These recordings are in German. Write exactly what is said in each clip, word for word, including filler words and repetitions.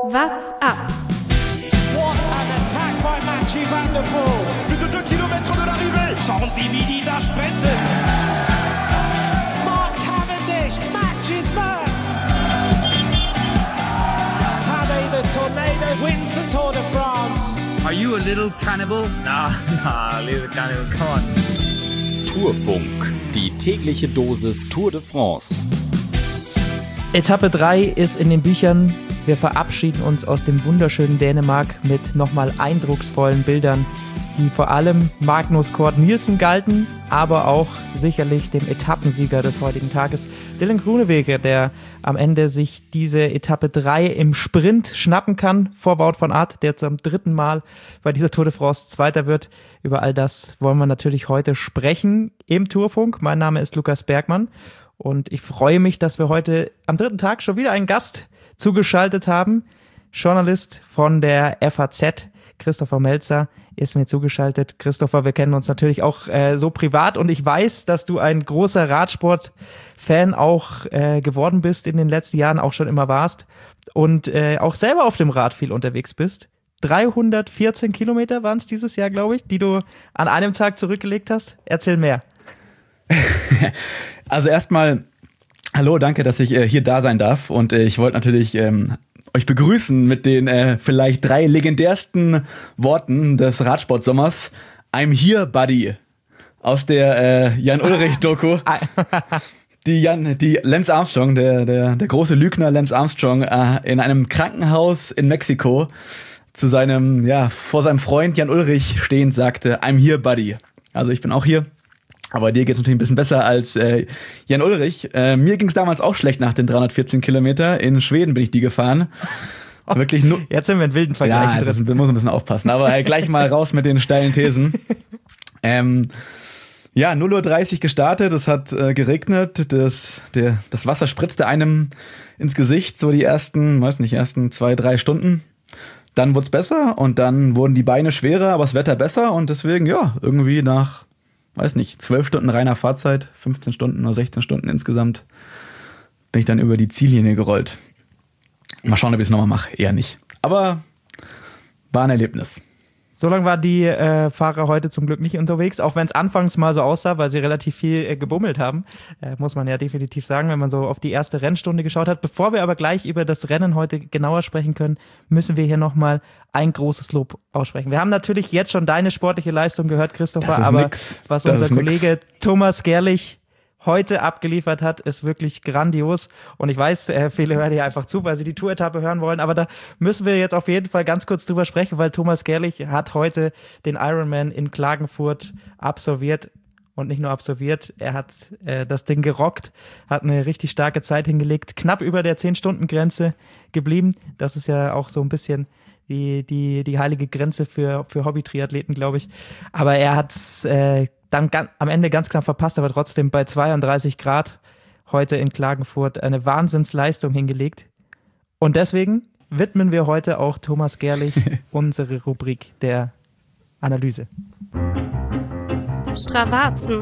What's up? What an attack by Mathieu van der Poel. Plus de deux kilomètres de l'arrivée. Schauen Sie, wie die da sprinten. Mark Cavendish matches Merckx. Tadej the Tornado wins the Tour de France. Are you a little cannibal? Nah, nah, little cannibal, come on. Tourfunk, die tägliche Dosis Tour de France. Etappe drei ist in den Büchern. Wir verabschieden uns aus dem wunderschönen Dänemark mit nochmal eindrucksvollen Bildern, die vor allem Magnus Cort Nielsen galten, aber auch sicherlich dem Etappensieger des heutigen Tages, Dylan Groenewegen, der am Ende sich diese Etappe drei im Sprint schnappen kann vor Wout van Aert, der zum dritten Mal bei dieser Tour de France Zweiter wird. Über all das wollen wir natürlich heute sprechen im Tourfunk. Mein Name ist Lukas Bergmann und ich freue mich, dass wir heute am dritten Tag schon wieder einen Gast zugeschaltet haben. Journalist von der F A Z, Christopher Melzer, ist mir zugeschaltet. Christopher, wir kennen uns natürlich auch äh, so privat und ich weiß, dass du ein großer Radsport-Fan auch äh, geworden bist in den letzten Jahren, auch schon immer warst und äh, auch selber auf dem Rad viel unterwegs bist. dreihundertvierzehn Kilometer waren es dieses Jahr, glaube ich, die du an einem Tag zurückgelegt hast. Erzähl mehr. Also erstmal hallo, danke, dass ich äh, hier da sein darf und äh, ich wollte natürlich ähm, euch begrüßen mit den äh, vielleicht drei legendärsten Worten des Radsportsommers. I'm here, buddy. Aus der äh, Jan-Ulrich-Doku. Die Jan, die Lance Armstrong, der, der, der große Lügner Lance Armstrong, äh, in einem Krankenhaus in Mexiko zu seinem, ja, vor seinem Freund Jan Ulrich stehend sagte, I'm here, buddy. Also ich bin auch hier. Aber dir geht's natürlich ein bisschen besser als äh, Jan Ulrich. Äh, mir ging's damals auch schlecht nach den dreihundertvierzehn Kilometer. In Schweden bin ich die gefahren. Oh, wirklich nur. Jetzt sind wir in wilden Vergleichen ja, drin. Ja, muss ein bisschen aufpassen. Aber äh, gleich mal raus mit den steilen Thesen. ähm, ja, null Uhr dreißig gestartet. Es hat äh, geregnet. Das, der, das Wasser spritzte einem ins Gesicht. So die ersten, weiß nicht, ersten zwei, drei Stunden. Dann wurd's besser und dann wurden die Beine schwerer, aber das Wetter besser. Und deswegen, ja, irgendwie nach weiß nicht, zwölf Stunden reiner Fahrzeit, fünfzehn Stunden oder sechzehn Stunden insgesamt, bin ich dann über die Ziellinie gerollt. Mal schauen, ob ich es nochmal mache. Eher nicht. Aber war ein Erlebnis. So lange waren die äh, Fahrer heute zum Glück nicht unterwegs, auch wenn es anfangs mal so aussah, weil sie relativ viel äh, gebummelt haben, äh, muss man ja definitiv sagen, wenn man so auf die erste Rennstunde geschaut hat. Bevor wir aber gleich über das Rennen heute genauer sprechen können, müssen wir hier nochmal ein großes Lob aussprechen. Wir haben natürlich jetzt schon deine sportliche Leistung gehört, Christopher, aber nix. was das unser Kollege nix. Thomas Gerlich heute abgeliefert hat, ist wirklich grandios. Und ich weiß, äh, viele hören hier einfach zu, weil sie die Tour-Etappe hören wollen. Aber da müssen wir jetzt auf jeden Fall ganz kurz drüber sprechen, weil Thomas Gerlich hat heute den Ironman in Klagenfurt absolviert. Und nicht nur absolviert, er hat äh, das Ding gerockt, hat eine richtig starke Zeit hingelegt, knapp über der zehn-Stunden-Grenze geblieben. Das ist ja auch so ein bisschen die, die, die heilige Grenze für, für Hobby-Triathleten, glaube ich. Aber er hat es äh, dann ganz, am Ende ganz knapp verpasst, aber trotzdem bei zweiunddreißig Grad heute in Klagenfurt eine Wahnsinnsleistung hingelegt. Und deswegen widmen wir heute auch Thomas Gerlich unsere Rubrik der Analyse. Stravazen.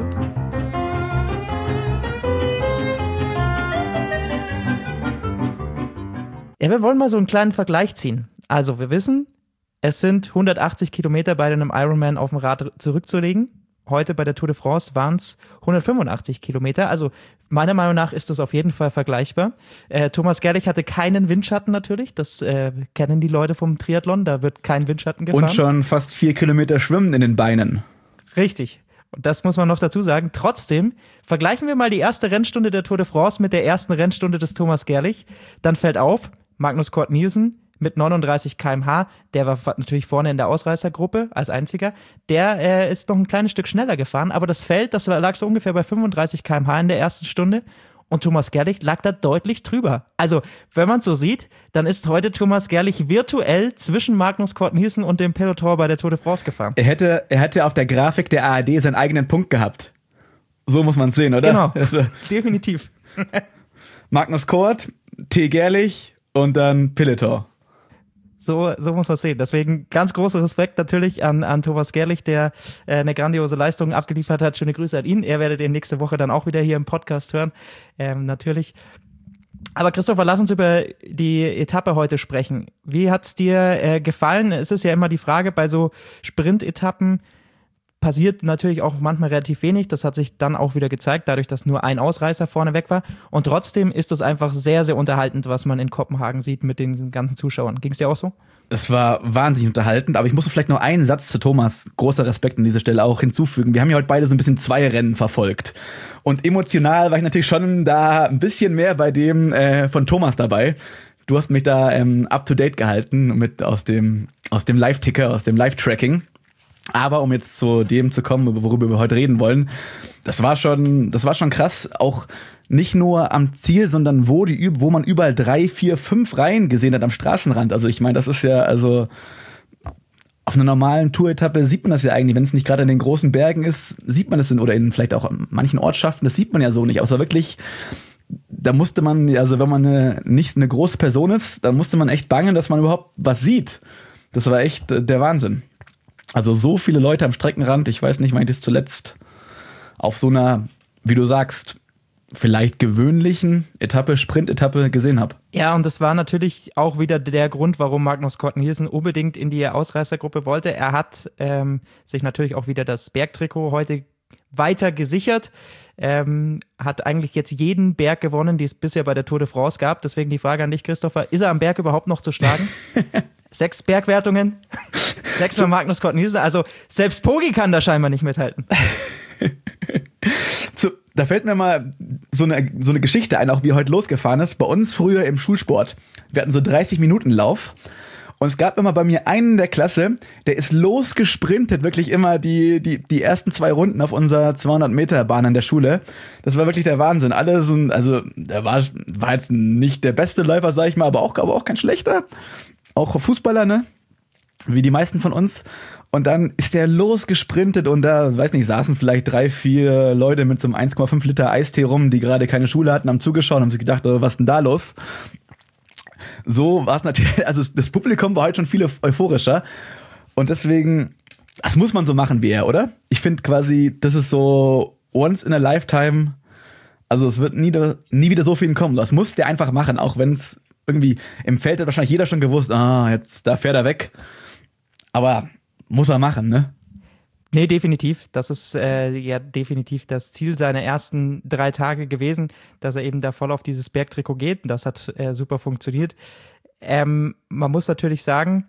Ja, wir wollen mal so einen kleinen Vergleich ziehen. Also wir wissen, es sind hundertachtzig Kilometer bei einem Ironman auf dem Rad zurückzulegen. Heute bei der Tour de France waren es hundertfünfundachtzig Kilometer. Also meiner Meinung nach ist das auf jeden Fall vergleichbar. Äh, Thomas Gerlich hatte keinen Windschatten natürlich. Das äh, kennen die Leute vom Triathlon. Da wird kein Windschatten gefahren. Und schon fast vier Kilometer Schwimmen in den Beinen. Richtig. Und das muss man noch dazu sagen. Trotzdem vergleichen wir mal die erste Rennstunde der Tour de France mit der ersten Rennstunde des Thomas Gerlich. Dann fällt auf, Magnus Cort Nielsen mit neununddreißig Kilometer pro Stunde, der war natürlich vorne in der Ausreißergruppe als einziger, der äh, ist noch ein kleines Stück schneller gefahren, aber das Feld, das lag so ungefähr bei fünfunddreißig Kilometer pro Stunde in der ersten Stunde und Thomas Gerlich lag da deutlich drüber. Also, wenn man es so sieht, dann ist heute Thomas Gerlich virtuell zwischen Magnus Cort Nielsen und dem Peloton bei der Tour de France gefahren. Er hätte, er hätte auf der Grafik der A R D seinen eigenen Punkt gehabt. So muss man es sehen, oder? Genau, also, definitiv. Magnus Cort, T. Gerlich und dann Peloton. So, so muss man es sehen. Deswegen ganz großer Respekt natürlich an, an Thomas Gerlich, der äh, eine grandiose Leistung abgeliefert hat. Schöne Grüße an ihn. Er werdet ihr nächste Woche dann auch wieder hier im Podcast hören. Ähm, natürlich. Aber Christopher, lass uns über die Etappe heute sprechen. Wie hat's dir äh, gefallen? Es ist ja immer die Frage, bei so Sprint-Etappen passiert natürlich auch manchmal relativ wenig. Das hat sich dann auch wieder gezeigt, dadurch, dass nur ein Ausreißer vorne weg war. Und trotzdem ist es einfach sehr, sehr unterhaltend, was man in Kopenhagen sieht mit den ganzen Zuschauern. Ging es dir auch so? Es war wahnsinnig unterhaltend, aber ich muss vielleicht noch einen Satz zu Thomas, großer Respekt an dieser Stelle auch hinzufügen. Wir haben ja heute beide so ein bisschen zwei Rennen verfolgt. Und emotional war ich natürlich schon da ein bisschen mehr bei dem äh, von Thomas dabei. Du hast mich da ähm, up to date gehalten mit aus dem, aus dem Live-Ticker, aus dem Live-Tracking. Aber um jetzt zu dem zu kommen, worüber wir heute reden wollen, das war schon, das war schon krass, auch nicht nur am Ziel, sondern wo die, wo man überall drei, vier, fünf Reihen gesehen hat am Straßenrand. Also ich meine, das ist ja, also auf einer normalen Tour-Etappe sieht man das ja eigentlich, wenn es nicht gerade in den großen Bergen ist, sieht man das in, oder in vielleicht auch manchen Ortschaften, das sieht man ja so nicht. Aber es war wirklich, da musste man, also wenn man eine, nicht eine große Person ist, dann musste man echt bangen, dass man überhaupt was sieht. Das war echt der Wahnsinn. Also so viele Leute am Streckenrand, ich weiß nicht, wann ich das zuletzt auf so einer, wie du sagst, vielleicht gewöhnlichen Etappe, Sprint-Etappe gesehen habe. Ja, und das war natürlich auch wieder der Grund, warum Magnus Cort Nielsen unbedingt in die Ausreißergruppe wollte. Er hat ähm, sich natürlich auch wieder das Bergtrikot heute weiter gesichert, ähm, hat eigentlich jetzt jeden Berg gewonnen, die es bisher bei der Tour de France gab. Deswegen die Frage an dich, Christopher, ist er am Berg überhaupt noch zu schlagen? Sechs Bergwertungen, sechsmal Magnus Cort Nielsen, also selbst Poggi kann da scheinbar nicht mithalten. Zu, da fällt mir mal so eine, so eine Geschichte ein, auch wie er heute losgefahren ist. Bei uns früher im Schulsport, wir hatten so dreißig Minuten Lauf und es gab immer bei mir einen in der Klasse, der ist losgesprintet, wirklich immer die, die, die ersten zwei Runden auf unserer zweihundert Meter Bahn an der Schule. Das war wirklich der Wahnsinn. Alle so, also der war, war jetzt nicht der beste Läufer, sag ich mal, aber auch, aber auch kein schlechter. Auch Fußballer, ne? Wie die meisten von uns. Und dann ist der losgesprintet und da, weiß nicht, saßen vielleicht drei, vier Leute mit so einem eins Komma fünf Liter Eistee rum, die gerade keine Schule hatten, haben zugeschaut und haben sich gedacht, oh, was ist denn da los? So war es natürlich, also das Publikum war heute schon viel euphorischer und deswegen, das muss man so machen wie er, oder? Ich finde quasi, das ist so once in a lifetime, also es wird nie, nie wieder so viel kommen. Das muss der einfach machen, auch wenn es irgendwie im Feld hat wahrscheinlich jeder schon gewusst, ah, jetzt, da fährt er weg. Aber muss er machen, ne? Nee, definitiv. Das ist äh, ja definitiv das Ziel seiner ersten drei Tage gewesen, dass er eben da voll auf dieses Bergtrikot geht. Und das hat äh, super funktioniert. Ähm, man muss natürlich sagen,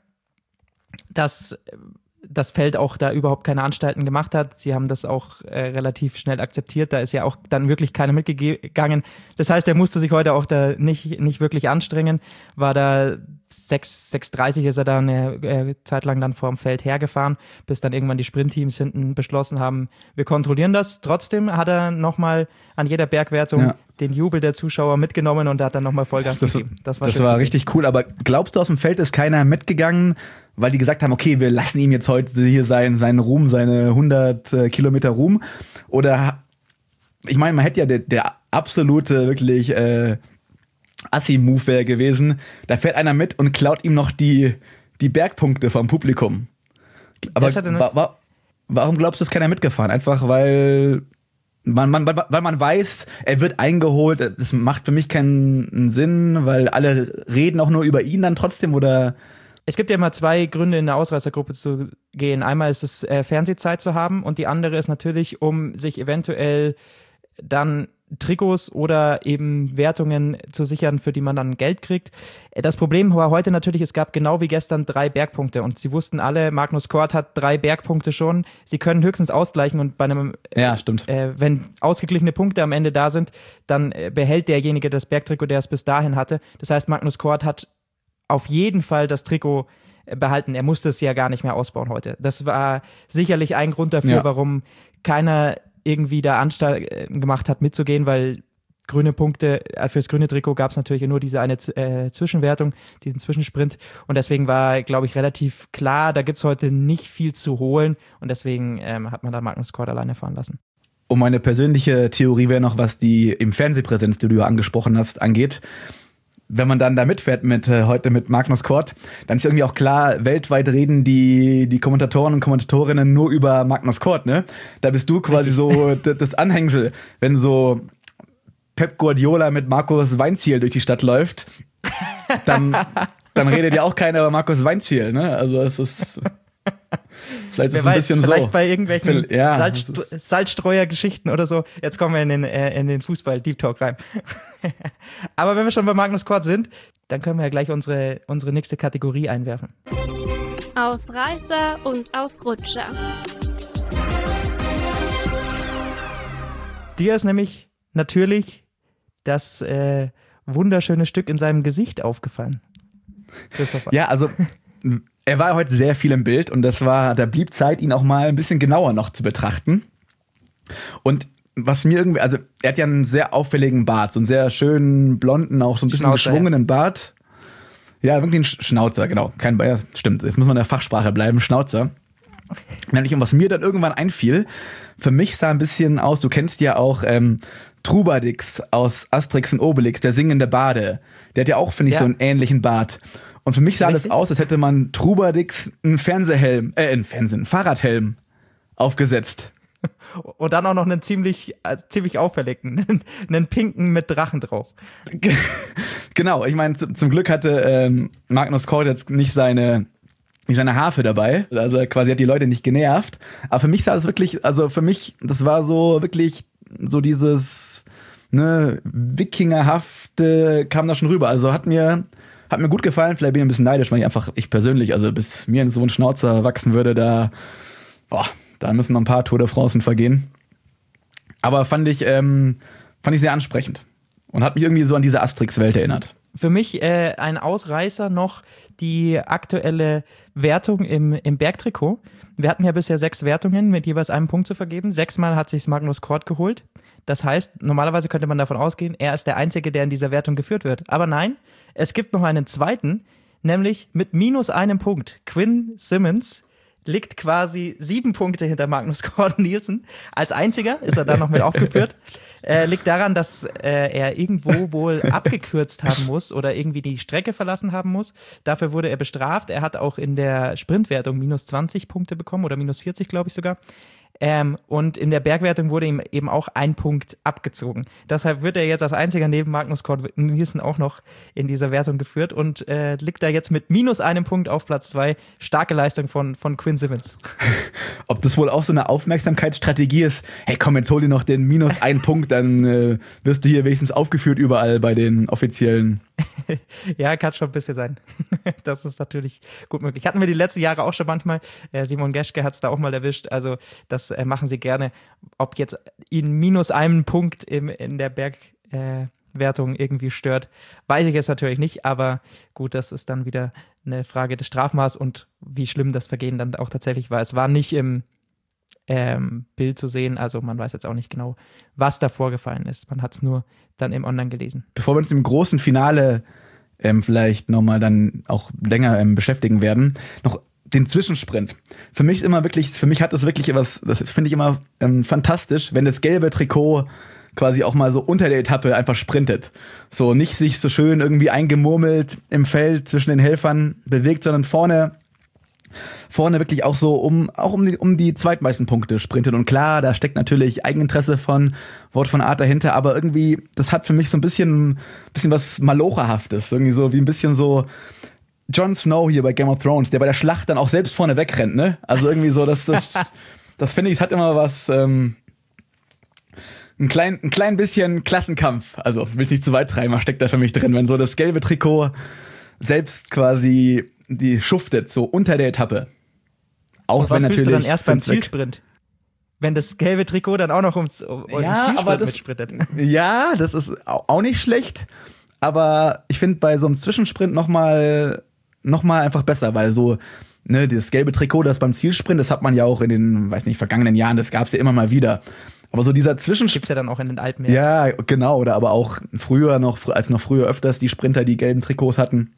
dass das Feld auch da überhaupt keine Anstalten gemacht hat. Sie haben das auch äh, relativ schnell akzeptiert. Da ist ja auch dann wirklich keiner mitgegangen. Das heißt, er musste sich heute auch da nicht, nicht wirklich anstrengen. War da sechs, sechs dreißig ist er da eine äh, Zeit lang dann vorm Feld hergefahren, bis dann irgendwann die Sprintteams hinten beschlossen haben, wir kontrollieren das. Trotzdem hat er nochmal an jeder Bergwertung ja. den Jubel der Zuschauer mitgenommen und hat dann nochmal Vollgas das, gegeben. Das war, das war richtig cool. Aber glaubst du, aus dem Feld ist keiner mitgegangen, weil die gesagt haben, okay, wir lassen ihm jetzt heute hier seinen, seinen Ruhm, seine hundert äh, Kilometer Ruhm? Oder, ich meine, man hätte ja der, der absolute, wirklich äh, Assi-Move wäre gewesen, da fährt einer mit und klaut ihm noch die, die Bergpunkte vom Publikum. Aber wa, wa, warum glaubst du, ist keiner mitgefahren? Einfach weil man, man, weil man weiß, er wird eingeholt, das macht für mich keinen Sinn, weil alle reden auch nur über ihn dann trotzdem, oder? Es gibt ja immer zwei Gründe, in der Ausreißergruppe zu gehen. Einmal ist es, äh, Fernsehzeit zu haben und die andere ist natürlich, um sich eventuell dann Trikots oder eben Wertungen zu sichern, für die man dann Geld kriegt. Das Problem war heute natürlich, es gab genau wie gestern drei Bergpunkte und sie wussten alle, Magnus Cort hat drei Bergpunkte schon. Sie können höchstens ausgleichen und bei einem, ja, stimmt. Äh, wenn ausgeglichene Punkte am Ende da sind, dann äh, behält derjenige das Bergtrikot, der es bis dahin hatte. Das heißt, Magnus Cort hat auf jeden Fall das Trikot behalten. Er musste es ja gar nicht mehr ausbauen heute. Das war sicherlich ein Grund dafür, ja. warum keiner irgendwie da Anstalten gemacht hat, mitzugehen, weil grüne Punkte, fürs grüne Trikot gab es natürlich nur diese eine äh, Zwischenwertung, diesen Zwischensprint und deswegen war, glaube ich, relativ klar, da gibt es heute nicht viel zu holen und deswegen ähm, hat man da Magnus Cort alleine fahren lassen. Und meine persönliche Theorie wäre noch, was die im Fernsehpräsenz, die du ja angesprochen hast, angeht. Wenn man dann da mitfährt mit äh, heute mit Magnus Cort, dann ist irgendwie auch klar, weltweit reden die die Kommentatoren und Kommentatorinnen nur über Magnus Cort, ne? Da bist du quasi Richtig. so d- das Anhängsel, wenn so Pep Guardiola mit Markus Weinzierl durch die Stadt läuft, dann, dann redet ja auch keiner über Markus Weinzierl, ne? Also es ist vielleicht ist es ein weiß, bisschen vielleicht so. bei irgendwelchen ja, Salzst- Salzstreuer-Geschichten oder so. Jetzt kommen wir in den, äh, in den Fußball-Deep Talk rein. Aber wenn wir schon bei Magnus Cort sind, dann können wir ja gleich unsere, unsere nächste Kategorie einwerfen. Ausreißer und Ausrutscher. Dir ist nämlich natürlich das äh, wunderschöne Stück in seinem Gesicht aufgefallen. Christopher. Ja, also er war heute sehr viel im Bild und das war, da blieb Zeit, ihn auch mal ein bisschen genauer noch zu betrachten. Und was mir irgendwie, also er hat ja einen sehr auffälligen Bart, so einen sehr schönen, blonden, auch so ein bisschen Schnauzer, geschwungenen Bart. Ja, wirklich ein Sch- Schnauzer, genau. Kein ja, stimmt, jetzt muss man in der Fachsprache bleiben, Schnauzer. Nämlich, und was mir dann irgendwann einfiel, für mich sah ein bisschen aus, du kennst ja auch ähm, Trubadix aus Asterix und Obelix, der singende Bade. Der hat ja auch, finde ich, Ja. so einen ähnlichen Bart. Und für mich sah Richtig. das aus, als hätte man Trubadix einen Fernsehhelm, äh, einen Fernsehen, einen Fahrradhelm aufgesetzt. Und dann auch noch einen ziemlich, äh, ziemlich auffälligen, einen, einen pinken mit Drachen drauf. Genau, ich meine, zum Glück hatte ähm, Magnus Cort jetzt nicht seine nicht seine Harfe dabei, also er quasi hat die Leute nicht genervt, aber für mich sah es wirklich, also für mich, das war so wirklich so dieses ne, Wikingerhafte kam da schon rüber, also hat mir hat mir gut gefallen, vielleicht bin ich ein bisschen neidisch, weil ich einfach, ich persönlich, also bis mir so ein Schnauzer wachsen würde, da boah, da müssen noch ein paar Tour de France vergehen, aber fand ich ähm, fand ich sehr ansprechend und hat mich irgendwie so an diese Asterix-Welt erinnert. Für mich äh, ein Ausreißer noch die aktuelle Wertung im, im Bergtrikot. Wir hatten ja bisher sechs Wertungen mit jeweils einem Punkt zu vergeben. Sechsmal hat sich Magnus Cort geholt. Das heißt, normalerweise könnte man davon ausgehen, er ist der Einzige, der in dieser Wertung geführt wird. Aber nein, es gibt noch einen zweiten, nämlich mit minus einem Punkt. Quinn Simmons liegt quasi sieben Punkte hinter Magnus Cort Nielsen. Als einziger ist er da noch mit aufgeführt. Äh, liegt daran, dass äh, er irgendwo wohl abgekürzt haben muss oder irgendwie die Strecke verlassen haben muss. Dafür wurde er bestraft. Er hat auch in der Sprintwertung minus zwanzig Punkte bekommen oder minus vierzig, glaube ich sogar. Ähm, und in der Bergwertung wurde ihm eben auch ein Punkt abgezogen. Deshalb wird er jetzt als einziger neben Magnus Cort Nielsen auch noch in dieser Wertung geführt und äh, liegt da jetzt mit minus einem Punkt auf Platz zwei. Starke Leistung von, von Quinn Simmons. Ob das wohl auch so eine Aufmerksamkeitsstrategie ist, hey komm, jetzt hol dir noch den minus einen Punkt, dann äh, wirst du hier wenigstens aufgeführt überall bei den offiziellen. Ja, kann schon ein bisschen sein. Das ist natürlich gut möglich. Hatten wir die letzten Jahre auch schon manchmal. Äh, Simon Geschke hat es da auch mal erwischt. Also das äh, machen sie gerne. Ob jetzt ihn minus einen Punkt im, in der Bergwertung äh, irgendwie stört, weiß ich jetzt natürlich nicht. Aber gut, das ist dann wieder eine Frage des Strafmaß und wie schlimm das Vergehen dann auch tatsächlich war. Es war nicht im ähm, Bild zu sehen. Also man weiß jetzt auch nicht genau, was da vorgefallen ist. Man hat es nur dann im Online gelesen. Bevor wir uns im großen Finale ähm, vielleicht nochmal dann auch länger ähm, beschäftigen werden, noch den Zwischensprint. Für mich ist immer wirklich, für mich hat das wirklich etwas, das finde ich immer ähm, fantastisch, wenn das gelbe Trikot quasi auch mal so unter der Etappe einfach sprintet. So nicht sich so schön irgendwie eingemurmelt im Feld zwischen den Helfern bewegt, sondern vorne vorne wirklich auch so um auch um die, um die zweitmeisten Punkte sprintet. Und klar, da steckt natürlich Eigeninteresse von Wort von Art dahinter, aber irgendwie, das hat für mich so ein bisschen, bisschen was Malocherhaftes. Irgendwie so wie ein bisschen so Jon Snow hier bei Game of Thrones, der bei der Schlacht dann auch selbst vorne wegrennt, ne? Also irgendwie so, das, das, das finde ich, es hat immer was, ähm, ein klein, ein klein bisschen Klassenkampf. Also, will ich nicht zu weit treiben, was steckt da für mich drin, wenn so das gelbe Trikot selbst quasi die schuftet, so unter der Etappe. Auch Und was wenn fühlst natürlich. du dann erst beim find's weg. Zielsprint? Wenn das gelbe Trikot dann auch noch ums um Ja, den Zielsprint aber das- mitsprintet. Ja, das ist au- auch nicht schlecht, aber ich finde bei so einem Zwischensprint nochmal noch mal einfach besser, weil so, ne, dieses gelbe Trikot, das beim Zielsprint, das hat man ja auch in den, weiß nicht, vergangenen Jahren, das gab's ja immer mal wieder. Aber so dieser Zwischensprint. Gibt's ja dann auch in den Alpen. Ja, genau, oder aber auch früher noch, als noch früher öfters die Sprinter die gelben Trikots hatten.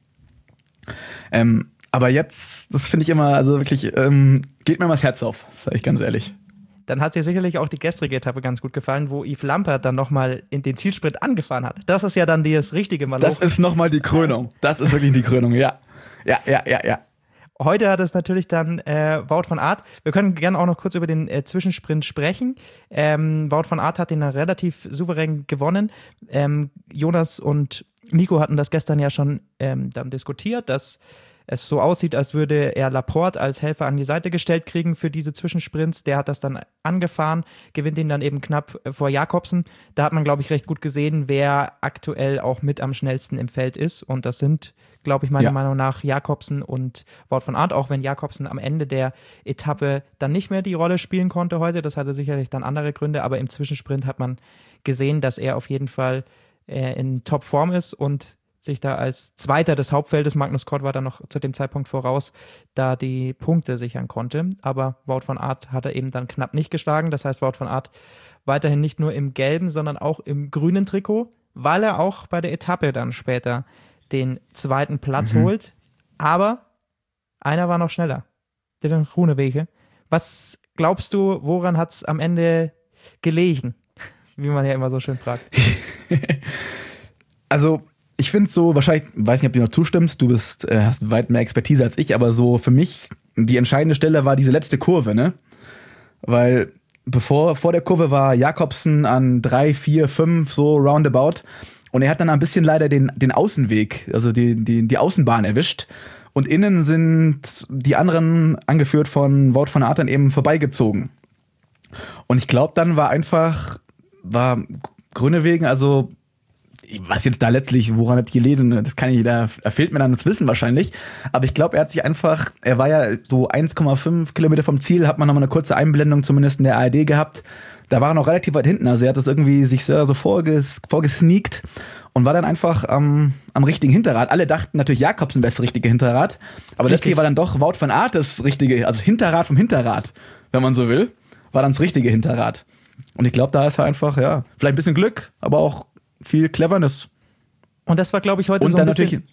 Ähm, aber jetzt, das finde ich immer, also wirklich, ähm, geht mir mal das Herz auf, sag ich ganz ehrlich. Dann hat dir sicherlich auch die gestrige Etappe ganz gut gefallen, wo Yves Lampert dann nochmal in den Zielsprint angefahren hat. Das ist ja dann das richtige Maloch. Das ist nochmal die Krönung. Das ist wirklich die Krönung, ja. Ja, ja, ja, ja. Heute hat es natürlich dann äh, Wout van Aert. Wir können gerne auch noch kurz über den äh, Zwischensprint sprechen. Ähm, Wout van Aert hat den dann relativ souverän gewonnen. Ähm, Jonas und Nico hatten das gestern ja schon ähm, dann diskutiert, dass es so aussieht, als würde er Laporte als Helfer an die Seite gestellt kriegen für diese Zwischensprints. Der hat das dann angefahren, gewinnt ihn dann eben knapp vor Jakobsen. Da hat man, glaube ich, recht gut gesehen, wer aktuell auch mit am schnellsten im Feld ist. Und das sind, glaube ich, meiner ja. Meinung nach Jakobsen und Wout van Aert, auch wenn Jakobsen am Ende der Etappe dann nicht mehr die Rolle spielen konnte heute. Das hatte sicherlich dann andere Gründe, aber im Zwischensprint hat man gesehen, dass er auf jeden Fall äh, in Topform ist und sich da als Zweiter des Hauptfeldes, Magnus Kort war da noch zu dem Zeitpunkt voraus, da die Punkte sichern konnte. Aber Wout van Aert hat er eben dann knapp nicht geschlagen. Das heißt, Wout van Aert weiterhin nicht nur im gelben, sondern auch im grünen Trikot, weil er auch bei der Etappe dann später den zweiten Platz mhm. holt. Aber einer war noch schneller. Dylan Groenewegen. Was glaubst du, woran hat es am Ende gelegen? Wie man ja immer so schön fragt. Also ich finde es so, wahrscheinlich, weiß nicht, ob du noch zustimmst, du bist, äh, hast weit mehr Expertise als ich, aber so für mich die entscheidende Stelle war diese letzte Kurve, ne? Weil bevor, vor der Kurve war Jakobsen an drei, vier, fünf, so roundabout und er hat dann ein bisschen leider den, den Außenweg, also die, die, die Außenbahn erwischt und innen sind die anderen, angeführt von Wout van Aert, dann eben vorbeigezogen. Und ich glaube, dann war einfach, war Groenewegen, also was jetzt da letztlich, woran hat gelegen, das kann ich, da fehlt mir dann das Wissen wahrscheinlich, aber ich glaube, er hat sich einfach, er war ja so eins Komma fünf Kilometer vom Ziel, hat man nochmal eine kurze Einblendung zumindest in der A R D gehabt, da war er noch relativ weit hinten, also er hat das irgendwie sich so vorges, vorgesneakt und war dann einfach am, am richtigen Hinterrad. Alle dachten natürlich, Jakobsen wäre das richtige Hinterrad, aber Richtig. letztlich war dann doch Wout van Aert das richtige, also Hinterrad vom Hinterrad, wenn man so will, war dann das richtige Hinterrad. Und ich glaube, da ist er einfach, ja, vielleicht ein bisschen Glück, aber auch viel Cleverness. Und das war, glaube ich, heute und so ein dann bisschen,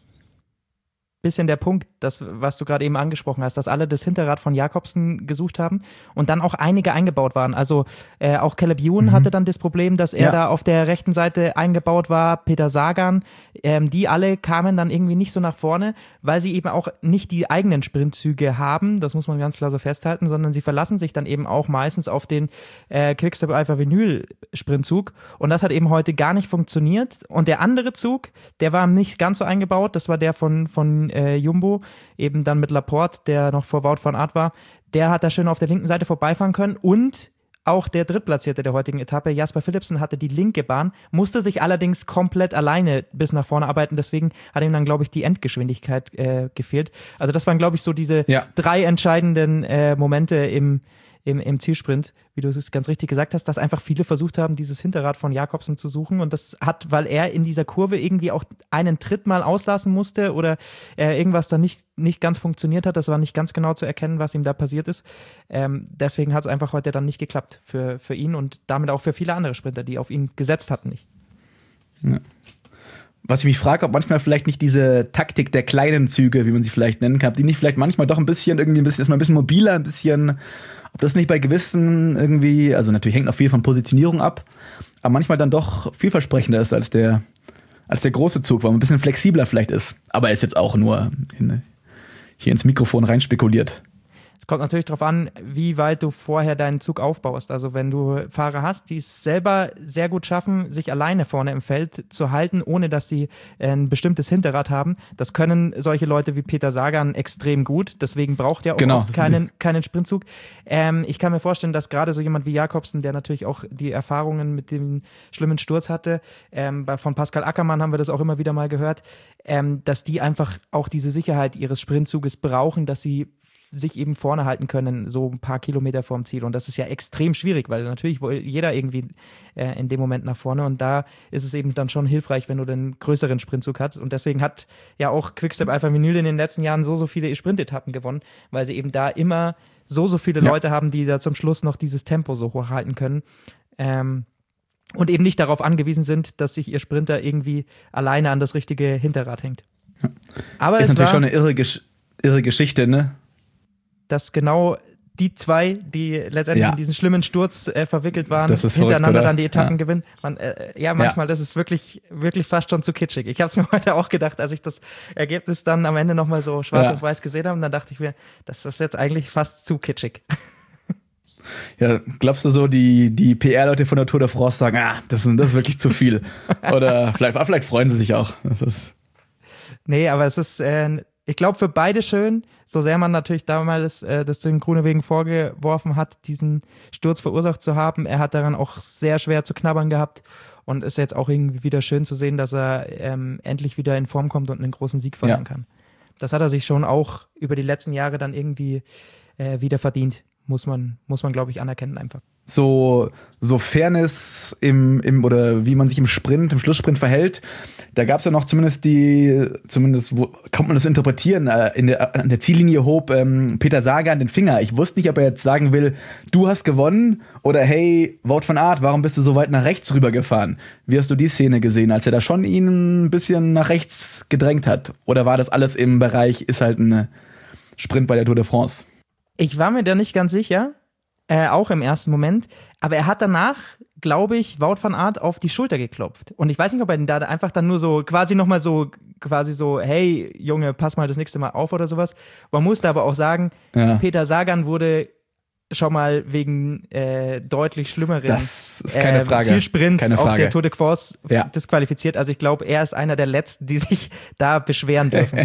bisschen der Punkt, das, was du gerade eben angesprochen hast, dass alle das Hinterrad von Jakobsen gesucht haben und dann auch einige eingebaut waren. Also äh, auch Caleb Ewan mhm. hatte dann das Problem, dass er ja. da auf der rechten Seite eingebaut war, Peter Sagan, ähm, die alle kamen dann irgendwie nicht so nach vorne, weil sie eben auch nicht die eigenen Sprintzüge haben, das muss man ganz klar so festhalten, sondern sie verlassen sich dann eben auch meistens auf den äh, Quickstep Alpha Vinyl Sprintzug und das hat eben heute gar nicht funktioniert und der andere Zug, der war nicht ganz so eingebaut, das war der von, von äh, Jumbo, eben dann mit Laporte, der noch vor Wout van Aert war, der hat da schön auf der linken Seite vorbeifahren können und auch der Drittplatzierte der heutigen Etappe, Jasper Philipsen, hatte die linke Bahn, musste sich allerdings komplett alleine bis nach vorne arbeiten, deswegen hat ihm dann, glaube ich, die Endgeschwindigkeit äh, gefehlt. Also das waren, glaube ich, so diese ja. drei entscheidenden äh, Momente im Im, im Zielsprint, wie du es ganz richtig gesagt hast, dass einfach viele versucht haben, dieses Hinterrad von Jakobsen zu suchen und das hat, weil er in dieser Kurve irgendwie auch einen Tritt mal auslassen musste oder äh, irgendwas da nicht, nicht ganz funktioniert hat, das war nicht ganz genau zu erkennen, was ihm da passiert ist. Ähm, deswegen hat es einfach heute dann nicht geklappt für, für ihn und damit auch für viele andere Sprinter, die auf ihn gesetzt hatten, nicht. Ja. Was ich mich frage, ob manchmal vielleicht nicht diese Taktik der kleinen Züge, wie man sie vielleicht nennen kann, die nicht vielleicht manchmal doch ein bisschen irgendwie ein bisschen, ist mal ein bisschen mobiler, ein bisschen, ob das nicht bei gewissen irgendwie, also natürlich hängt noch viel von Positionierung ab, aber manchmal dann doch vielversprechender ist als der, als der große Zug, weil man ein bisschen flexibler vielleicht ist. Aber er ist jetzt auch nur in, hier ins Mikrofon rein spekuliert. Es kommt natürlich darauf an, wie weit du vorher deinen Zug aufbaust. Also wenn du Fahrer hast, die es selber sehr gut schaffen, sich alleine vorne im Feld zu halten, ohne dass sie ein bestimmtes Hinterrad haben, das können solche Leute wie Peter Sagan extrem gut. Deswegen braucht er auch genau. oft keinen, keinen Sprintzug. Ähm, ich kann mir vorstellen, dass gerade so jemand wie Jakobsen, der natürlich auch die Erfahrungen mit dem schlimmen Sturz hatte, ähm, bei, von Pascal Ackermann haben wir das auch immer wieder mal gehört, ähm, dass die einfach auch diese Sicherheit ihres Sprintzuges brauchen, dass sie sich eben vorne halten können, so ein paar Kilometer vorm Ziel. Und das ist ja extrem schwierig, weil natürlich will jeder irgendwie äh, in dem Moment nach vorne. Und da ist es eben dann schon hilfreich, wenn du den größeren Sprintzug hast. Und deswegen hat ja auch Quickstep Alpha Vinyl in den letzten Jahren so, so viele Sprintetappen gewonnen, weil sie eben da immer so, so viele ja. Leute haben, die da zum Schluss noch dieses Tempo so hoch halten können. Ähm, und eben nicht darauf angewiesen sind, dass sich ihr Sprinter irgendwie alleine an das richtige Hinterrad hängt. Aber ist es natürlich war, schon eine irre, Gesch- irre Geschichte, ne? dass genau die zwei, die letztendlich Ja. in diesen schlimmen Sturz äh, verwickelt waren, Das ist verrückt, hintereinander oder? dann die Etappen Ja. gewinnen. Man, äh, ja, manchmal, Ja. das ist wirklich, wirklich fast schon zu kitschig. Ich habe es mir heute auch gedacht, als ich das Ergebnis dann am Ende nochmal so schwarz Ja. auf weiß gesehen habe, und dann dachte ich mir, das ist jetzt eigentlich fast zu kitschig. Ja, glaubst du so, die, die P R-Leute von der Tour de France sagen, ah, das ist, das ist wirklich zu viel. Oder vielleicht, ah, vielleicht freuen sie sich auch. Das ist Nee, aber es ist, äh, ich glaube, für beide schön, so sehr man natürlich damals äh, das dem Groenewegen vorgeworfen hat, diesen Sturz verursacht zu haben. Er hat daran auch sehr schwer zu knabbern gehabt und ist jetzt auch irgendwie wieder schön zu sehen, dass er ähm, endlich wieder in Form kommt und einen großen Sieg feiern Ja. kann. Das hat er sich schon auch über die letzten Jahre dann irgendwie äh, wieder verdient, muss man, muss man, glaube ich, anerkennen einfach. so, so Fairness im, im, oder wie man sich im Sprint, im Schlusssprint verhält. Da gab es ja noch zumindest die, zumindest wo, kann man das interpretieren, äh, in der, an der Ziellinie hob ähm, Peter Sagan den Finger. Ich wusste nicht, ob er jetzt sagen will, du hast gewonnen oder hey, Wout van Aert, warum bist du so weit nach rechts rübergefahren? Wie hast du die Szene gesehen, als er da schon ihn ein bisschen nach rechts gedrängt hat? Oder war das alles im Bereich, ist halt ein Sprint bei der Tour de France? Ich war mir da nicht ganz sicher, äh, auch im ersten Moment, aber er hat danach, glaube ich, Wout van Aert auf die Schulter geklopft. Und ich weiß nicht, ob er da einfach dann nur so quasi nochmal so, quasi so, hey, Junge, pass mal das nächste Mal auf oder sowas. Man musste aber auch sagen, Ja. Peter Sagan wurde schon mal wegen äh, deutlich schlimmeren Das ist keine äh, Frage. Zielsprints Keine auf Frage. der Tour de France Ja. disqualifiziert. Also ich glaube, er ist einer der Letzten, die sich da beschweren dürfen.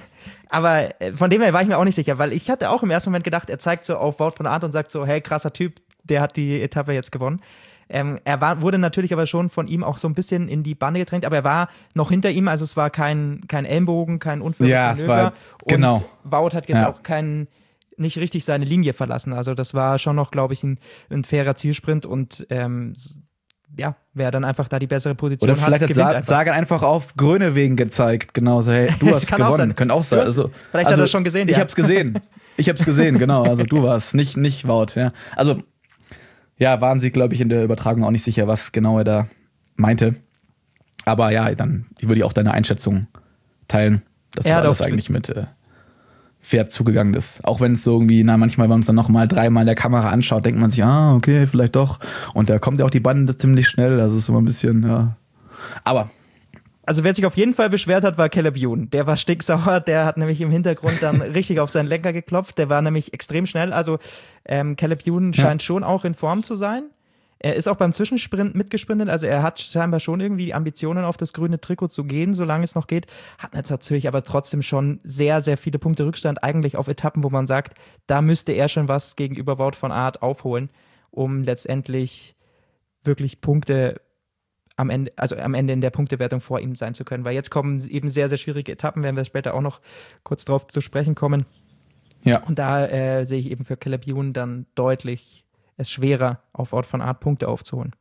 Aber äh, von dem her war ich mir auch nicht sicher, weil ich hatte auch im ersten Moment gedacht, er zeigt so auf Wout van Aert und sagt so, hey, krasser Typ, der hat die Etappe jetzt gewonnen. Ähm, er war, wurde natürlich aber schon von ihm auch so ein bisschen in die Bande gedrängt, aber er war noch hinter ihm, also es war kein, kein Ellenbogen, kein unfaires Ja, es Manöver. war- genau. Und Wout hat jetzt Ja. auch keinen, nicht richtig seine Linie verlassen. Also das war schon noch, glaube ich, ein, ein fairer Zielsprint und ähm, ja, wer dann einfach da die bessere Position Oder vielleicht hat, hat gewinnt Sa einfach. Sagan einfach auf Grönewegen gezeigt, genau, so, hey, du Das hast kann auch gewonnen, sein. könnte auch sein. Du hast- Also, vielleicht hat also, er das schon gesehen, Ich ja. hab's gesehen, ich hab's gesehen, genau, also du warst, nicht, nicht Wout, ja. Also, ja, waren sie, glaube ich, in der Übertragung auch nicht sicher, was genau er da meinte. Aber ja, dann würde ich auch deine Einschätzung teilen, dass Ja, das alles doch, eigentlich mit äh, fair zugegangen ist. Auch wenn es so irgendwie, na, manchmal, wenn man uns dann nochmal dreimal in der Kamera anschaut, denkt man sich, ah, okay, vielleicht doch. Und da kommt ja auch die Bande ziemlich schnell, also ist immer ein bisschen, ja. Aber Also wer sich auf jeden Fall beschwert hat, war Caleb Ewan. Der war stinksauer, der hat nämlich im Hintergrund dann richtig auf seinen Lenker geklopft. Der war nämlich extrem schnell. Also ähm, Caleb Ewan Ja. scheint schon auch in Form zu sein. Er ist auch beim Zwischensprint mitgesprintet, also er hat scheinbar schon irgendwie die Ambitionen, auf das grüne Trikot zu gehen, solange es noch geht. Hat jetzt natürlich aber trotzdem schon sehr, sehr viele Punkte Rückstand, eigentlich auf Etappen, wo man sagt, da müsste er schon was gegenüber Wout van Aert aufholen, um letztendlich wirklich Punkte am Ende, also am Ende in der Punktewertung vor ihm sein zu können. Weil jetzt kommen eben sehr, sehr schwierige Etappen, werden wir später auch noch kurz drauf zu sprechen kommen. ja. Und da äh, sehe ich eben für Caleb Ewan dann deutlich es schwerer, auf Wout van Aert Punkte aufzuholen.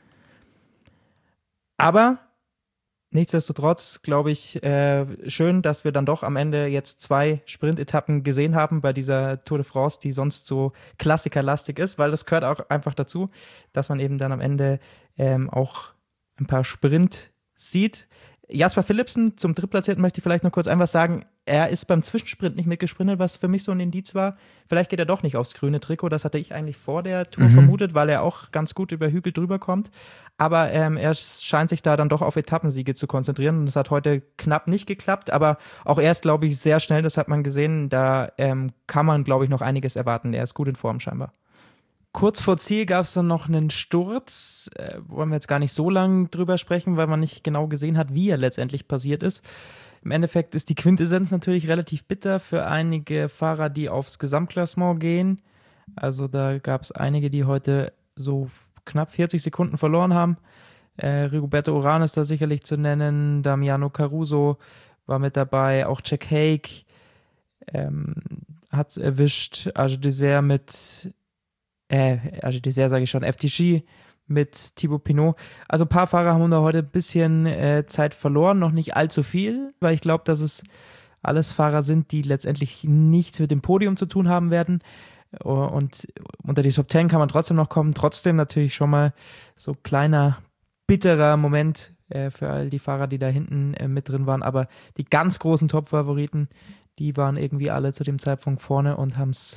Aber nichtsdestotrotz glaube ich äh, schön, dass wir dann doch am Ende jetzt zwei Sprintetappen gesehen haben bei dieser Tour de France, die sonst so klassikerlastig ist, weil das gehört auch einfach dazu, dass man eben dann am Ende ähm, auch ein paar Sprint sieht. Jasper Philipsen, zum Drittplatzierten möchte ich vielleicht noch kurz ein was sagen. Er ist beim Zwischensprint nicht mitgesprintet, was für mich so ein Indiz war. Vielleicht geht er doch nicht aufs grüne Trikot. Das hatte ich eigentlich vor der Tour Mhm. vermutet, weil er auch ganz gut über Hügel drüber kommt. Aber ähm, er scheint sich da dann doch auf Etappensiege zu konzentrieren. Und das hat heute knapp nicht geklappt. Aber auch er ist, glaube ich, sehr schnell. Das hat man gesehen. Da ähm, kann man, glaube ich, noch einiges erwarten. Er ist gut in Form scheinbar. Kurz vor Ziel gab es dann noch einen Sturz, äh, wollen wir jetzt gar nicht so lange drüber sprechen, weil man nicht genau gesehen hat, wie er letztendlich passiert ist. Im Endeffekt ist die Quintessenz natürlich relativ bitter für einige Fahrer, die aufs Gesamtklassement gehen. Also da gab es einige, die heute so knapp vierzig Sekunden verloren haben. Äh, Rigoberto Urán ist da sicherlich zu nennen, Damiano Caruso war mit dabei, auch Jack Haig ähm, hat es erwischt, Age Désert mit Äh, also Dessert sage ich schon, F D G mit Thibaut Pinot. Also ein paar Fahrer haben da heute ein bisschen äh, Zeit verloren, noch nicht allzu viel, weil ich glaube, dass es alles Fahrer sind, die letztendlich nichts mit dem Podium zu tun haben werden. Und unter die Top Ten kann man trotzdem noch kommen. Trotzdem natürlich schon mal so kleiner, bitterer Moment äh, für all die Fahrer, die da hinten äh, mit drin waren. Aber die ganz großen Top-Favoriten, die waren irgendwie alle zu dem Zeitpunkt vorne und haben es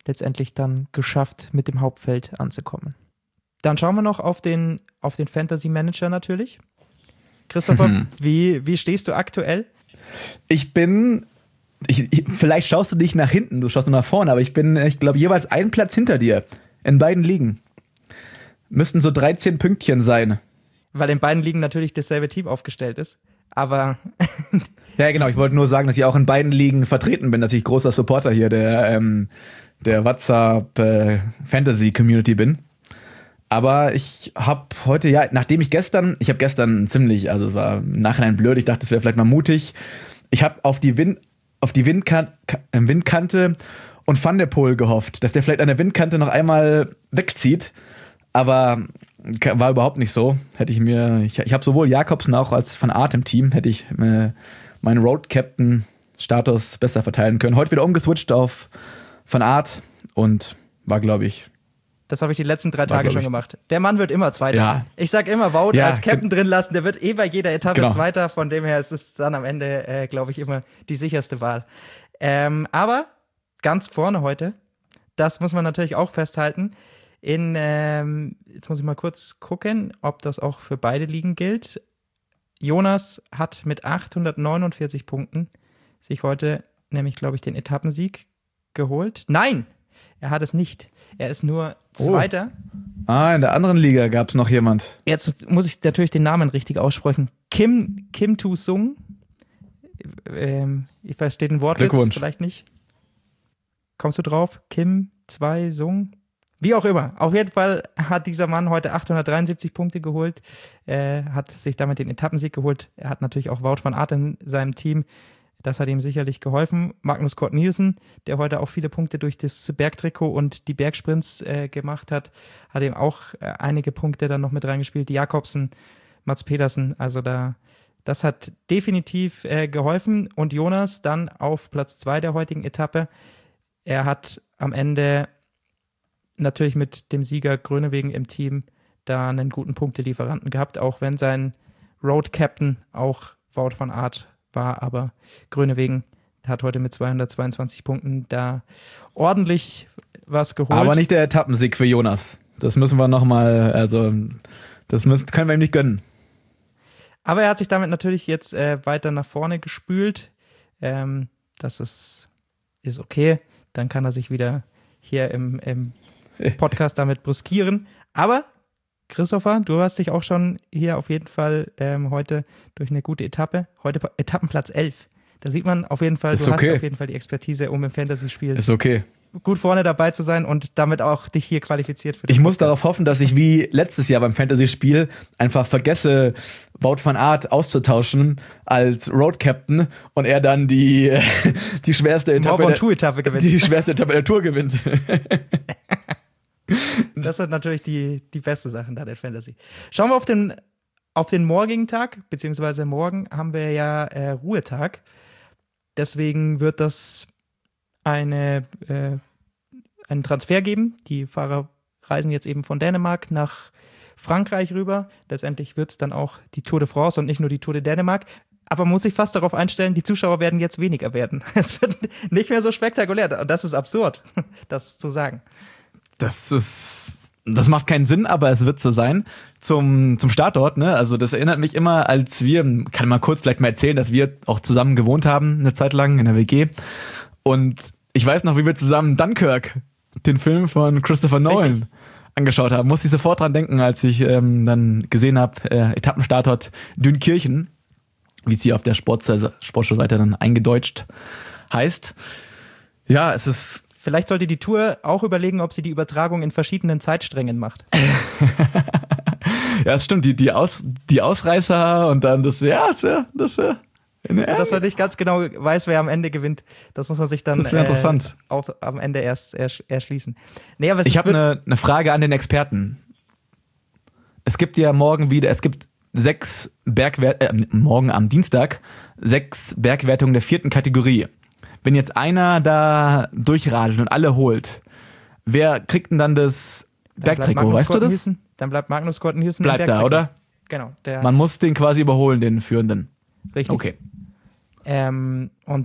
letztendlich dann geschafft, mit dem Hauptfeld anzukommen. Dann schauen wir noch auf den, auf den Fantasy Manager natürlich. Christopher, mhm. wie, wie stehst du aktuell? Ich bin, ich, ich, vielleicht schaust du dich nach hinten, du schaust nur nach vorne, aber ich bin, ich glaube, jeweils einen Platz hinter dir in beiden Ligen. Müssten so dreizehn Pünktchen sein. Weil in beiden Ligen natürlich dasselbe Team aufgestellt ist, aber... Ja, genau, ich wollte nur sagen, dass ich auch in beiden Ligen vertreten bin, dass ich großer Supporter hier der, ähm, der WhatsApp äh, Fantasy Community bin. Aber ich habe heute, ja, nachdem ich gestern, ich habe gestern ziemlich, also es war im Nachhinein blöd, ich dachte, es wäre vielleicht mal mutig. Ich habe auf die Wind, auf die Windkan- äh, Windkante und Van der Poel gehofft, dass der vielleicht an der Windkante noch einmal wegzieht. Aber war überhaupt nicht so. Hätte ich mir, ich, ich habe sowohl Jakobsen auch als Van Aert im Team, hätte ich äh, meinen Road Captain Status besser verteilen können. Heute wieder umgeswitcht auf Van Aert und war, glaube ich, das habe ich die letzten drei Tage schon gemacht. Der Mann wird immer Zweiter. Ja. Ich sag immer, Wout ja, als Captain ge- drin lassen, der wird eh bei jeder Etappe genau. Zweiter. Von dem her ist es dann am Ende, äh, glaube ich, immer die sicherste Wahl. Ähm, aber ganz vorne heute, das muss man natürlich auch festhalten, in, ähm, jetzt muss ich mal kurz gucken, ob das auch für beide Ligen gilt. Jonas hat mit achthundertneunundvierzig Punkten sich heute nämlich, glaube ich, den Etappensieg geholt. Nein, er hat es nicht. Er ist nur Zweiter. Oh. Ah, in der anderen Liga gab es noch jemand. Jetzt muss ich natürlich den Namen richtig aussprechen. Kim, Kim Tu-Sung. Ähm, ich verstehe den Wortwitz vielleicht nicht. Kommst du drauf? Kim zwei Sung? Wie auch immer. Auf jeden Fall hat dieser Mann heute achthundertdreiundsiebzig Punkte geholt, äh, hat sich damit den Etappensieg geholt. Er hat natürlich auch Wout van Aert in seinem Team. Das hat ihm sicherlich geholfen. Magnus Cort Nielsen, der heute auch viele Punkte durch das Bergtrikot und die Bergsprints äh, gemacht hat, hat ihm auch äh, einige Punkte dann noch mit reingespielt. Jakobsen, Mats Pedersen, also da, das hat definitiv äh, geholfen. Und Jonas dann auf Platz zwei der heutigen Etappe. Er hat am Ende natürlich mit dem Sieger Groenewegen im Team da einen guten Punktelieferanten gehabt, auch wenn sein Road Captain auch Wout van Aert war, aber Groenewegen hat heute mit zweihundertzweiundzwanzig Punkten da ordentlich was geholt. Aber nicht der Etappensieg für Jonas. Das müssen wir nochmal, also das müssen, können wir ihm nicht gönnen. Aber er hat sich damit natürlich jetzt äh, weiter nach vorne gespült. Ähm, das ist, ist okay. Dann kann er sich wieder hier im, im Podcast damit brüskieren. Aber Christopher, du hast dich auch schon hier auf jeden Fall ähm, heute durch eine gute Etappe, heute Etappenplatz elf. Da sieht man auf jeden Fall, ist du okay. hast auf jeden Fall die Expertise, um im Fantasy-Spiel ist okay. gut vorne dabei zu sein und damit auch dich hier qualifiziert für den Ich muss Podcast. darauf hoffen, dass ich wie letztes Jahr beim Fantasy-Spiel einfach vergesse, Wout van Aert auszutauschen als Road Captain und er dann die, die schwerste Etappe der, Tour-Etappe gewinnt. Die schwerste Etappe der Tour gewinnt. Das sind natürlich die, die beste Sachen da der Fantasy. Schauen wir auf den, auf den morgigen Tag, beziehungsweise morgen haben wir ja äh, Ruhetag. Deswegen wird das eine, äh, einen Transfer geben. Die Fahrer reisen jetzt eben von Dänemark nach Frankreich rüber. Letztendlich wird es dann auch die Tour de France und nicht nur die Tour de Dänemark. Aber man muss sich fast darauf einstellen, die Zuschauer werden jetzt weniger werden. Es wird nicht mehr so spektakulär. Und das ist absurd, das zu sagen. Das ist, das macht keinen Sinn, aber es wird so sein. Zum, zum Startort, ne? Also das erinnert mich immer, als wir, kann mal kurz vielleicht mal erzählen, dass wir auch zusammen gewohnt haben, eine Zeit lang in der W G. Und ich weiß noch, wie wir zusammen Dunkirk, den Film von Christopher Nolan, Richtig. angeschaut haben. Muss ich sofort dran denken, als ich ähm, dann gesehen habe, äh, Etappenstartort Dünkirchen, wie es hier auf der Sportschau-Seite dann eingedeutscht heißt. Ja, es ist... Vielleicht sollte die Tour auch überlegen, ob sie die Übertragung in verschiedenen Zeitsträngen macht. Ja, das stimmt. Die, die, Aus, die Ausreißer und dann das, ja, das wäre, das wäre. Also, dass man nicht ganz genau weiß, wer am Ende gewinnt, das muss man sich dann das äh, interessant. auch am Ende erst erschließen. Nee, aber ich habe eine, eine Frage an den Experten. Es gibt ja morgen wieder, es gibt sechs Bergwertungen, äh, morgen am Dienstag, sechs Bergwertungen der vierten Kategorie. Wenn jetzt einer da durchradelt und alle holt, wer kriegt denn dann das Bergtrikot? Weißt du das? Nielsen, dann bleibt Magnus Cort Nielsen Bleibt da, oder? Genau. Der Man muss den quasi überholen, den Führenden. Richtig. Okay. Ähm, und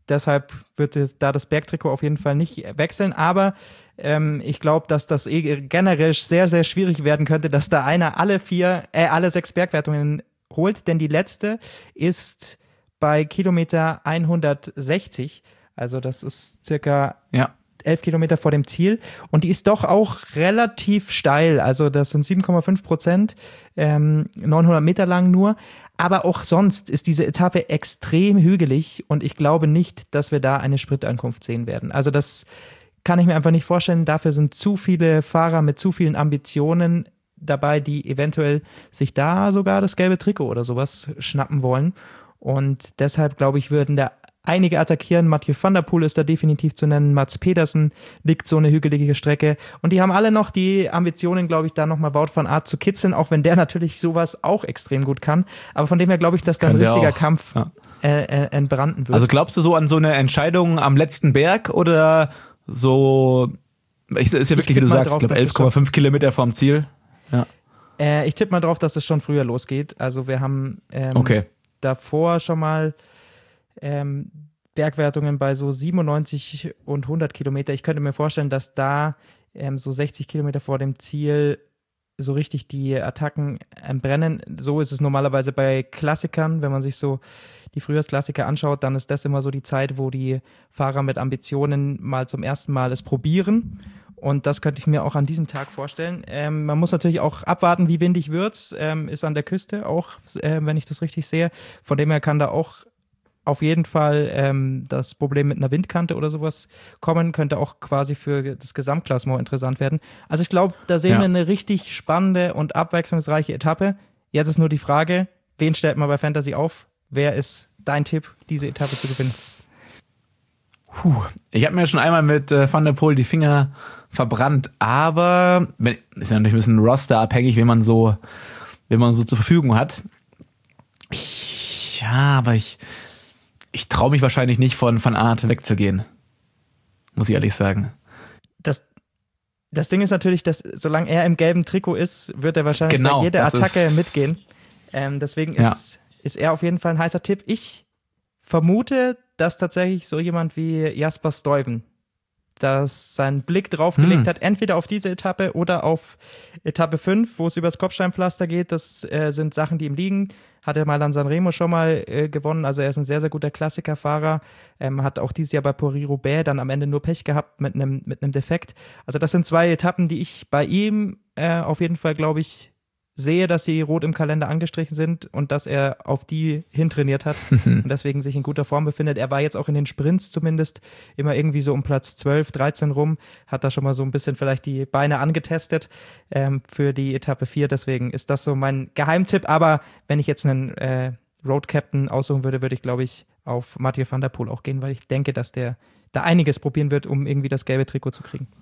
Deshalb wird es, da das Bergtrikot auf jeden Fall nicht wechseln. Aber ähm, ich glaube, dass das eh generell sehr, sehr schwierig werden könnte, dass da einer alle vier, äh, alle sechs Bergwertungen holt. Denn die letzte ist bei Kilometer hundertsechzig. Also das ist circa Ja. elf Kilometer vor dem Ziel. Und die ist doch auch relativ steil. Also das sind sieben Komma fünf Prozent, ähm, neunhundert Meter lang nur. Aber auch sonst ist diese Etappe extrem hügelig und ich glaube nicht, dass wir da eine Sprintankunft sehen werden. Also das kann ich mir einfach nicht vorstellen. Dafür sind zu viele Fahrer mit zu vielen Ambitionen dabei, die eventuell sich da sogar das gelbe Trikot oder sowas schnappen wollen. Und deshalb, glaube ich, würden da einige attackieren. Mathieu van der Poel ist da definitiv zu nennen. Mats Pedersen liegt so eine hügelige Strecke. Und die haben alle noch die Ambitionen, glaube ich, da nochmal Wout van Aert zu kitzeln, auch wenn der natürlich sowas auch extrem gut kann. Aber von dem her glaube ich, dass Das da ein kann der richtiger auch. Kampf Ja. äh, äh, entbranden wird. Also glaubst du so an so eine Entscheidung am letzten Berg oder so, ich, ist ja wirklich, wie tipp du mal sagst, drauf, ich glaube dass das elf Komma fünf Kilometer vom Ziel. Ja. äh, ich tippe mal drauf, dass es schon früher losgeht. Also wir haben ähm, Okay. davor schon mal ähm, Bergwertungen bei so siebenundneunzig und hundert Kilometer. Ich könnte mir vorstellen, dass da ähm, so sechzig Kilometer vor dem Ziel so richtig die Attacken ähm, brennen. So ist es normalerweise bei Klassikern. Wenn man sich so die Frühjahrsklassiker anschaut, dann ist das immer so die Zeit, wo die Fahrer mit Ambitionen mal zum ersten Mal es probieren. Und das könnte ich mir auch an diesem Tag vorstellen. Ähm, man muss natürlich auch abwarten, wie windig wird's. Ähm, ist an der Küste auch, äh, wenn ich das richtig sehe. Von dem her kann da auch auf jeden Fall ähm, das Problem mit einer Windkante oder sowas kommen, könnte auch quasi für das Gesamtklassement interessant werden. Also ich glaube, da sehen Ja. wir eine richtig spannende und abwechslungsreiche Etappe. Jetzt ist nur die Frage, wen stellt man bei Fantasy auf? Wer ist dein Tipp, diese Etappe zu gewinnen? Puh. Ich habe mir schon einmal mit äh, Van der Poel die Finger verbrannt, aber wenn, ist ja natürlich ein bisschen rosterabhängig, wenn man so, wenn man so zur Verfügung hat. Ich, ja, aber ich Ich traue mich wahrscheinlich nicht, von Van Aert wegzugehen. Muss ich ehrlich sagen. Das, das Ding ist natürlich, dass solange er im gelben Trikot ist, wird er wahrscheinlich Genau, bei jeder das Attacke ist- mitgehen. Ähm, deswegen Ja. ist, ist er auf jeden Fall ein heißer Tipp. Ich vermute, dass tatsächlich so jemand wie Jasper Stuyven, dass seinen Blick draufgelegt Hm. hat, entweder auf diese Etappe oder auf Etappe fünf, wo es übers Kopfsteinpflaster geht. Das äh, sind Sachen, die ihm liegen. Hat er mal an Sanremo schon mal äh, gewonnen. Also er ist ein sehr, sehr guter Klassikerfahrer. Ähm, hat auch dieses Jahr bei Paris-Roubaix dann am Ende nur Pech gehabt mit einem mit einem Defekt. Also das sind zwei Etappen, die ich bei ihm äh, auf jeden Fall, glaube ich, sehe, dass sie rot im Kalender angestrichen sind und dass er auf die hintrainiert hat und deswegen sich in guter Form befindet. Er war jetzt auch in den Sprints zumindest immer irgendwie so um Platz zwölf, dreizehn rum, hat da schon mal so ein bisschen vielleicht die Beine angetestet ähm, für die Etappe vier. Deswegen ist das so mein Geheimtipp. Aber wenn ich jetzt einen äh, Road Captain aussuchen würde, würde ich, glaube ich, auf Mathieu van der Poel auch gehen, weil ich denke, dass der da einiges probieren wird, um irgendwie das gelbe Trikot zu kriegen.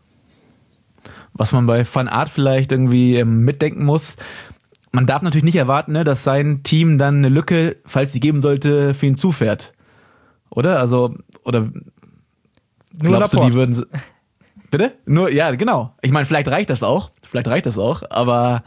Was man bei Van Aert vielleicht irgendwie ähm, mitdenken muss, man darf natürlich nicht erwarten, ne, dass sein Team dann eine Lücke, falls sie geben sollte, für ihn zufährt. Oder? Also, oder Nur glaubst du, Laporte. die würden... s- Bitte? Nur, ja, genau. Ich meine, vielleicht reicht das auch. Vielleicht reicht das auch, aber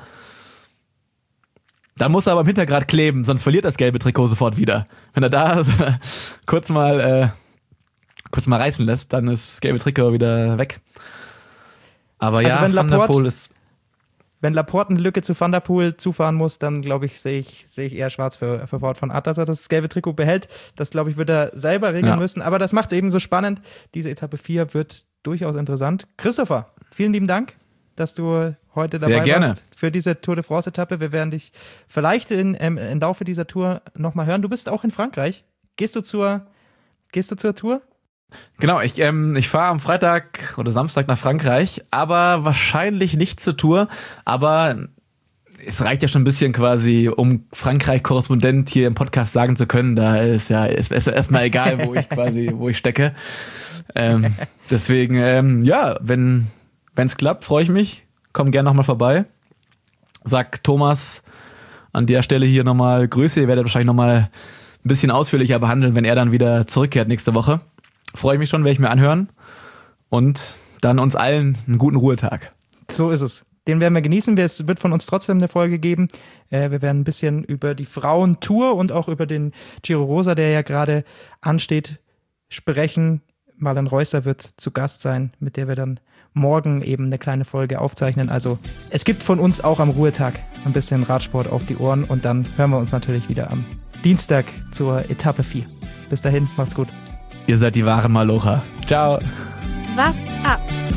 dann muss er aber im Hintergrad kleben, sonst verliert das gelbe Trikot sofort wieder. Wenn er da kurz mal äh, kurz mal reißen lässt, dann ist das gelbe Trikot wieder weg. Aber Also ja, wenn Van der Laporte- Poel ist... Wenn Laporte eine Lücke zu Van der Poel zufahren muss, dann glaube ich, sehe ich, sehe ich eher schwarz für, für Wout van Aert, dass er das gelbe Trikot behält. Das, glaube ich, wird er selber regeln Ja. müssen. Aber das macht es eben so spannend. Diese Etappe vier wird durchaus interessant. Christopher, vielen lieben Dank, dass du heute dabei Sehr gerne. warst für diese Tour de France-Etappe. Wir werden dich vielleicht in, im, im Laufe dieser Tour nochmal hören. Du bist auch in Frankreich. Gehst du zur, gehst du zur Tour? Genau, ich, ähm, ich fahre am Freitag oder Samstag nach Frankreich, aber wahrscheinlich nicht zur Tour. Aber es reicht ja schon ein bisschen quasi, um Frankreich-Korrespondent hier im Podcast sagen zu können. Da ist ja ist, ist erstmal egal, wo ich quasi, wo ich stecke. Ähm, deswegen, ähm, ja, wenn es klappt, freue ich mich. Komm gerne nochmal vorbei. Sag Thomas an der Stelle hier nochmal Grüße. Ihr werdet wahrscheinlich nochmal ein bisschen ausführlicher behandeln, wenn er dann wieder zurückkehrt nächste Woche. Freue ich mich schon, werde ich mir anhören. Und dann uns allen einen guten Ruhetag. So ist es. Den werden wir genießen. Es wird von uns trotzdem eine Folge geben. Äh, wir werden ein bisschen über die Frauentour und auch über den Giro Rosa, der ja gerade ansteht, sprechen. Marlen Reusser wird zu Gast sein, mit der wir dann morgen eben eine kleine Folge aufzeichnen. Also es gibt von uns auch am Ruhetag ein bisschen Radsport auf die Ohren und dann hören wir uns natürlich wieder am Dienstag zur Etappe vier. Bis dahin, macht's gut. Ihr seid die wahren Malocher. Ciao. What's up?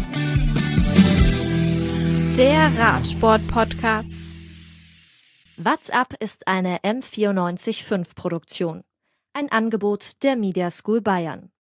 Der Radsport-Podcast. What's up ist eine M vierundneunzig Komma fünf Produktion. Ein Angebot der Media School Bayern.